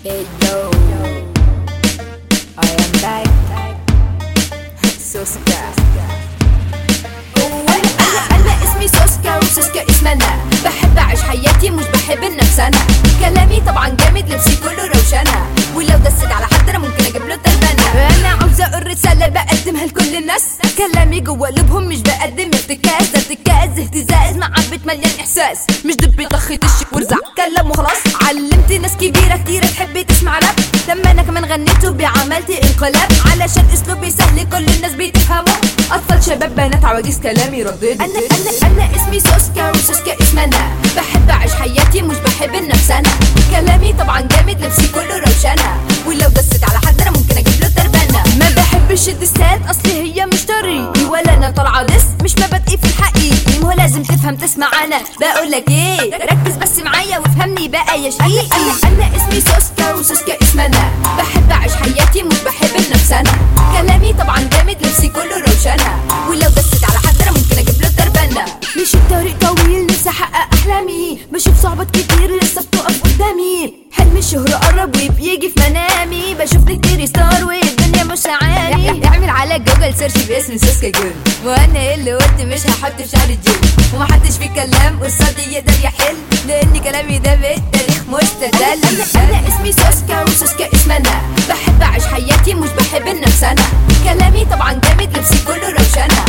Hello, I am back. سوسكا. أنا اسمي سوسكا وسوسكا اسمنا. بحب أعيش حياتي مش بحب النفس أنا. كلامي طبعا جامد لبسي كله روشنة. ولو دست على حد أنا ممكن أجيب له تربنة. أنا عاوزة أقول رسالة بقدمها لكل الناس. كلامي جوا قلوبهم مش بقدم افتكاس. ده ارتكاز اهتزاز مع عبة مليان إحساس. مش دبي طخي تشك ورزع كلام وخلاص. علمت ناس كبيرة كتيرة تحب تسمع راب. لما أنا كمان غنيته بعملت انقلاب. علشان أسلوبي سهل كل الناس بتفهمه. أطفال شباب بنات عواجيز كلامي رديد. أنا اسمي سوسكا وسوسكا اسمنا. بحب أعيش حياتي مش بحب النفس أنا. كلامي طبعا جامد لبسي كله روشنة. ولو دست على حد أنا ممكن أجيب له تربنة. ما بحبش الدسات أصلي هي مش طريقي. ولا أنا طالعة دس مش مبادئي في الحقيقي. مو لازم تفهم تسمع أنا بقولك إيه. ركز بس معايا وافهمني بقى يا شقيقي. أنا اسمي سوسكا وسوسكا اسمنا. بحب أعيش حياتي مش بحب النفس أنا. كلامي طبعا جامد لبسي كله روشنة. ولو دست على حد أنا ممكن أجيب له تربنة. مش الطريق طويل لسه أحقق أحلامي. بشوف صعوبات كتير لسه بتقف قدامي. حلم الشهرة قرب وبيجي في منامي. بشوف كتير ستار والدنيا مش عالي. اعمل على جوجل سيرش باسم سوسكا جول. وانا اللي قلت مش هحط في شعر الجول. ومحدش في كلام قصادي يقدر يحل. لان كلامي ده بالتاريخ مستدل. انا اسمي سوسكا وسوسكا اسمنا. بحب اعيش حياتي مش بحب النفس انا. كلامي طبعا جامد لبسي كله روشنة.